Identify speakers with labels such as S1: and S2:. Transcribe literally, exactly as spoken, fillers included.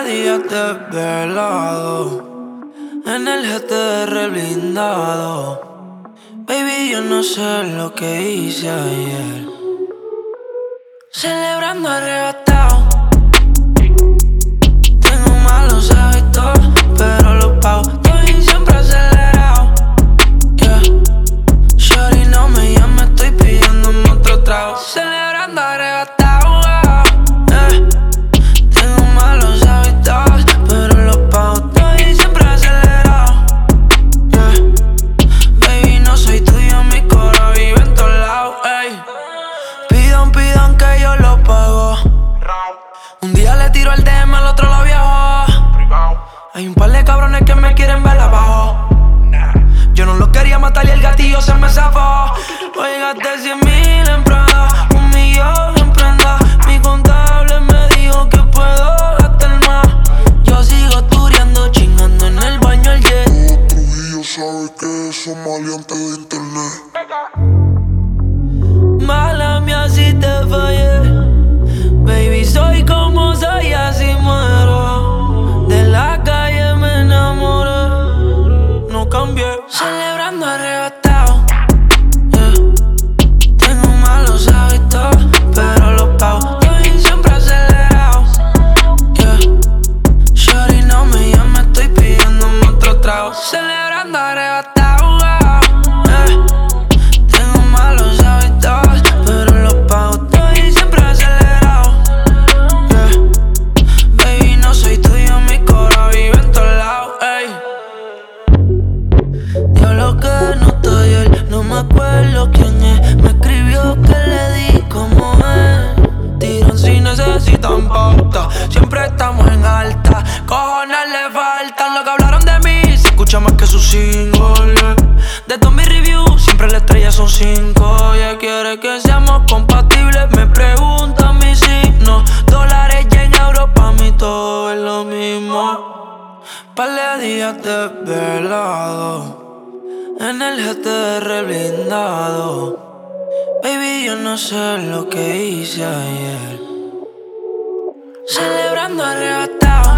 S1: días desvelado en el G T R blindado. Baby, yo no sé lo que hice ayer. Celebrando arrebatado. Tengo malos hábitos, pero los pago. Estoy siempre acelerado. Yeah. Shorty, no me llame, estoy pidiéndome otro trago. Celebrando arrebatado. Yeah. Tengo malos hábitos, pero los pago. Estoy siempre acelerado. Yeah. Baby, no soy tuyo, mi coro vive en todos lados. Ey. Pidan, pidan que yo lo pago. Un día le tiro el D M, al otro lo viajo. Hay un par de cabrones que me quieren ver abajo. Yo no lo quería matar y el gatillo se me zafó. Hoy gasté cien mil en Prada, un millón en prenda. Mi contable me dijo que puedo gastar más. Yo sigo tureando, chingando en el baño el jet.
S2: Trujillo sabe que son maleantes de internet.
S1: Mala mía si te fallé. Baby, soy como soy, así muero. De la calle me enamoré. No cambié. Celebrando arrebatado. Yeah. Tengo malos hábitos, pero los pago. Estoy siempre acelerado. Yeah. Shorty, no me llame, estoy pidiéndome otro trago. Celebrando arrebatado. Yeah. Tengo malos hábitos, pero los pago. Estoy siempre acelerado. Yeah. Baby, no soy tuyo, mi coro vive en todos lados. Ey. Diablo que no estoy él, no me acuerdo quién es. Me escribió que le di como es. Tiran si necesitan pauta, siempre estamos en alta. Cojones le faltan, lo que hablaron de mí se escucha más que su single, yeah. De todos mis reviews, siempre la estrella son cinco. Ella quiere que seamos compatibles, me pregunta mi signo. Dólares y en euros, pa' mí todo es lo mismo. Par de días desvelado en el G T R blindado. Baby, yo no sé lo que hice ayer. Celebrando arrebatado.